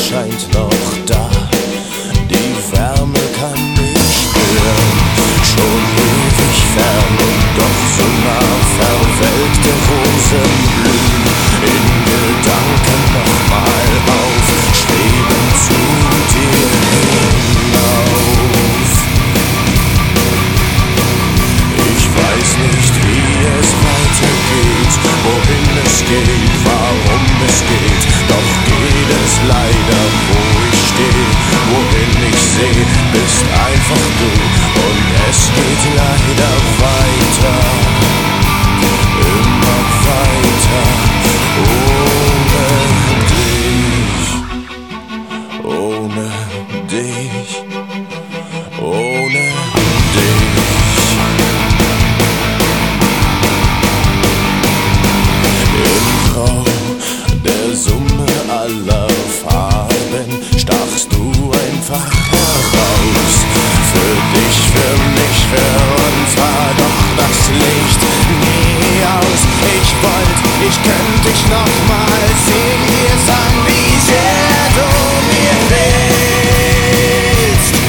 scheint noch da, die Wärme kann mich spüren. Schon ewig fern und doch so nah, verwelkte Rosen blühen in Gedanken nochmal auf, schweben zu dir hinauf. Ich weiß nicht, wie es weitergeht, wohin es geht, warum es geht, doch geht es leider, wo ich stehe, wohin ich sehe, bist einfach du und es geht leider weiter, immer weiter, ohne dich, ohne dich. Im Grau der Summe aller Farben stachst du einfach heraus. Für dich, für mich, für uns war doch das Licht nie aus. Ich könnte dich noch mal sehen, dir sagen, wie sehr du mir fehlst.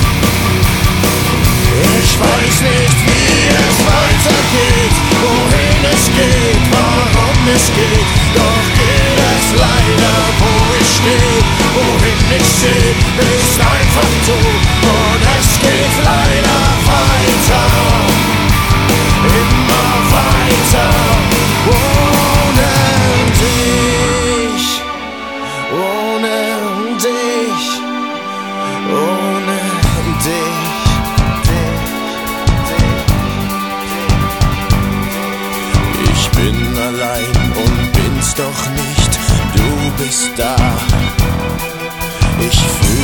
Ich weiß nicht, wie es weitergeht, wohin es geht, warum es geht, doch geht es leider, wo ich stehe, wohin ich sehe, ist einfach du und es geht leider weiter, immer weiter, ohne dich, ohne dich, ohne dich. Ich bin allein und bin's doch nicht, du bist da. Ich fühle